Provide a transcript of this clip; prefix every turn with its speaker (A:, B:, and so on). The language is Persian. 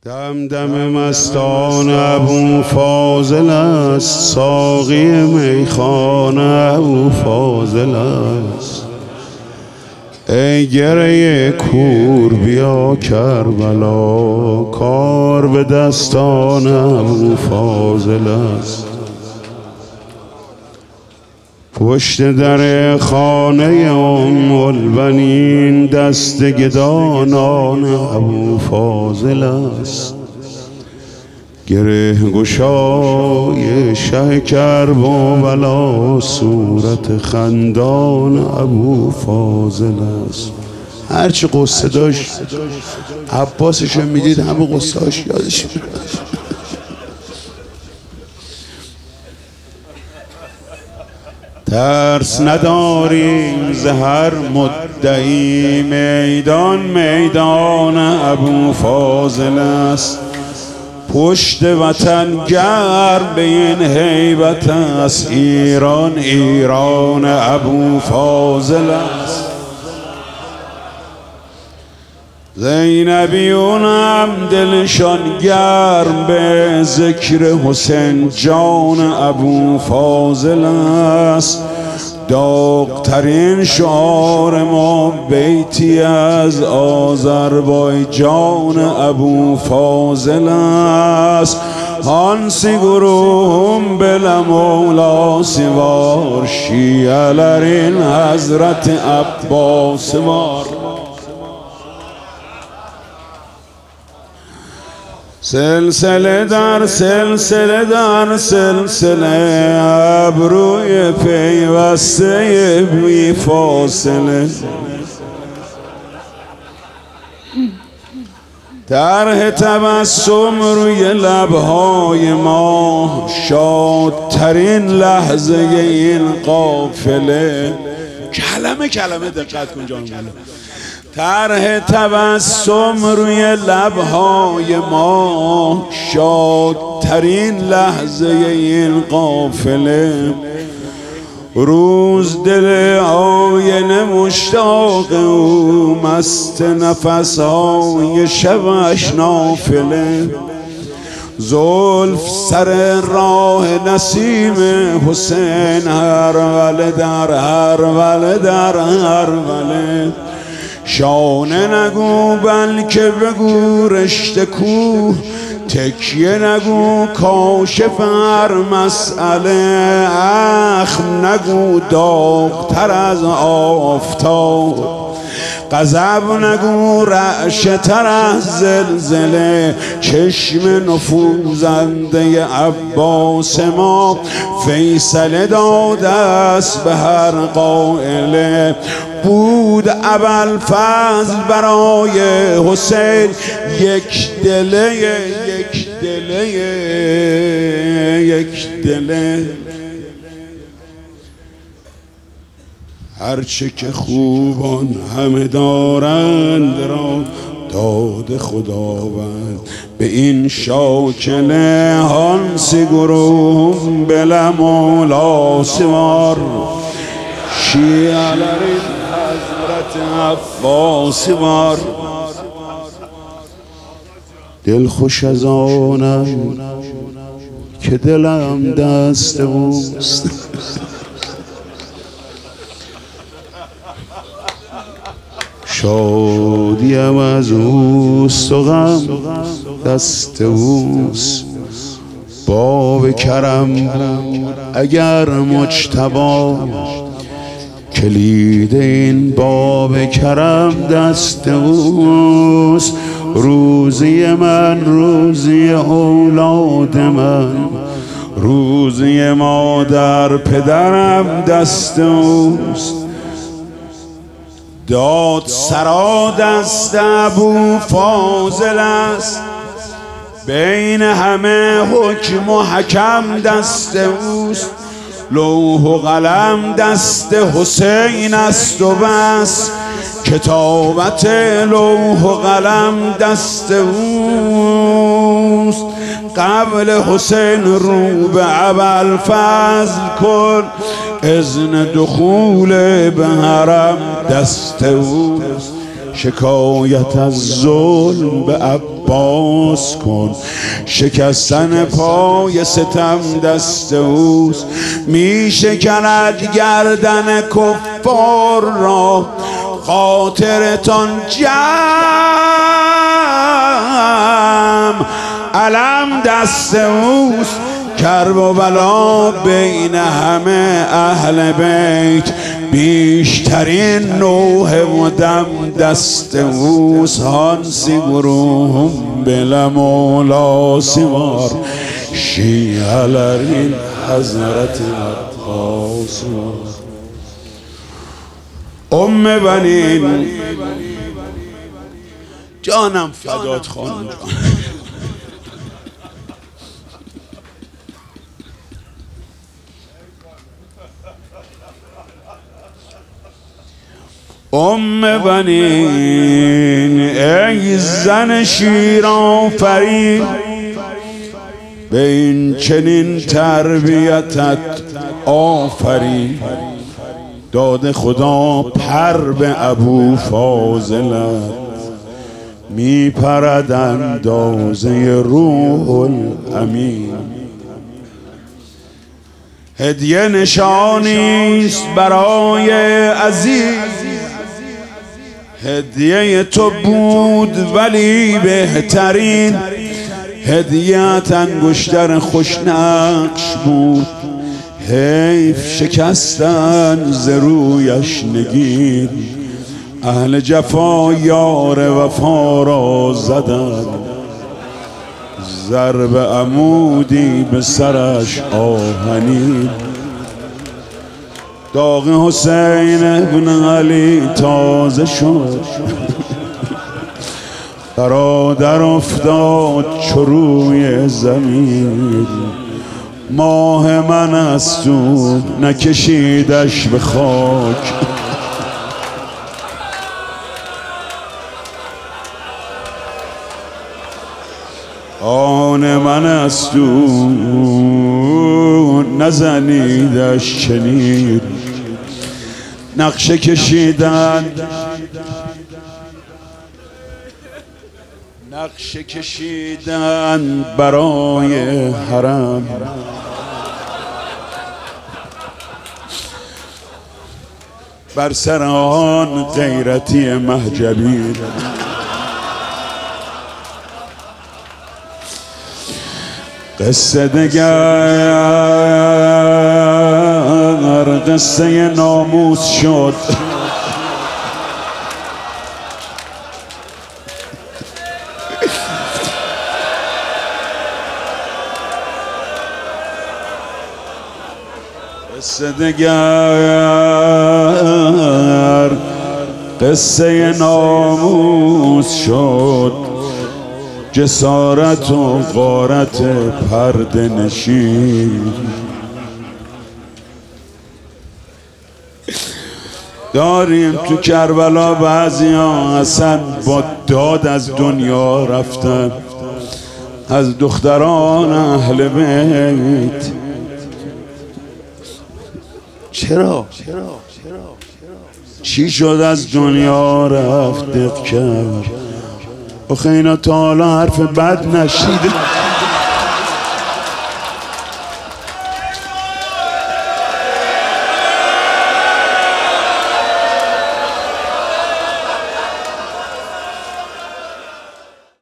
A: دمدم مستان ابو فاضل است، ساقی میخانه ابو فاضل است. ای گره کور بیا کربلا، کار به دستان ابو فاضل است. پشت در خانه ام البنین دست گدانان ابو فاضل است. گره گشای شه کرب و بلا، صورت خندان ابو فاضل است. هرچی قصه داشت عباسش میدید همه قصه هاش یادش میاد. ترس نداریم ز هر مدعی، میدان میدان ابو فاضل است. پشت وطن گرم به این هیبت است، ایران ایران ابو فاضل است. زینبیونم دلشان گرم به ذکر حسین جان ابو فاضل است. داغ‌ترین شعار ما بیتی از آذربایجان ابو فاضل است. هانسی گروهم بل مولا سوار، شیعه‌لرین حضرت عباس وار. سلسله در سلسله در سلسله، ابروی پیوسته بی فاصله. طرح تبسم روی لبهای ما، شادترین لحظه این قافله. کلمه کلمه دقت کن جان. طرح تبسم روی لبهای ما، شادترین لحظه این قافله. روز دل آینه مشتاق او، مست نفسهای شبش نافله. زلف سر راه نسیم حسین، هر وله در هر وله در هر وله. شانه نگو بلکه بگو رشته کوه، تکیه نگو کاشف هر مسئله. اخم نگو داغ‌تر از آفتاب، غضب نگو رعشه‌تر از زلزله. چشم نفوذنده عباس ما، فیصله داده است به هر قائله. بود ابوالفضل برای حسین یک دله یک دله یک دله. هرچه که خوبان همه دارند را، داد خداوند به این شاکله. هانسی گروهم بل مولا سوار، شیعه‌لرین حضرت عباس وار. دل خوش از آنم که دلم دست اوست، شادیم از اوست و غم دست اوست. باب کرم اگر مجتبی، کلید این باب کرم دست اوست. روزی من روزی اولاد من، روزی مادر پدرم دست اوست. داد سرا دست ابو فاضل است، بین همه حکم و حکم دست اوست. لوح و قلم دست حسین است و بس، کتابت لوح و قلم دست اوست. قبل حسین رو به ابوالفضل کن، اذن دخول به حرم دست اوست. شکایت از ظلم به عباس کن. شکستن پای ستم دست اوست، می شکند گردن کفار را. خاطرتان جمع علم دست اوست. کرب و بلا بین همه اهل بیت، بیشترین نوح و دم دست اوست. هانسی گروهم بلا مولا سوار، شیعلرین حضرت عباس. بنین جانم فدات خانم بنین ای زن شیر آفرین، به این چنین تربیتت آفرین. داد خدا پر به ابو فاضلت، می پرد اندازه روح الامین. هدیه نشانیست برای عزیز، هدیه تو بود ولی بهترین. هدیه‌ات انگشتر خوشنقش بود، حیف شکستن ز رویش نگین. اهل جفا یار وفا را زدن، ضرب عمودی به سرش آهنین. داغ حسین ابن علی تازه شد، برادر افتاد چو روی زمین. ماه من از تو نکشیدش به خاک، آن من از تو نزنیدش چنین. نقشه کشیدن برای حرم، بر سر آن غیرتی مهجبی. قصه دگر قصه ناموس شد، قصه دگر قصه ناموس شد. جسارت و غارت پرده نشین. داریم تو کربلا بعضی ها اصلا با داد از دنیا رفتن، از دختران اهل بیت. چرا؟ چی شد از دنیا رفت دق کرد؟ آخه اینا تا حالا حرف بد نشیده.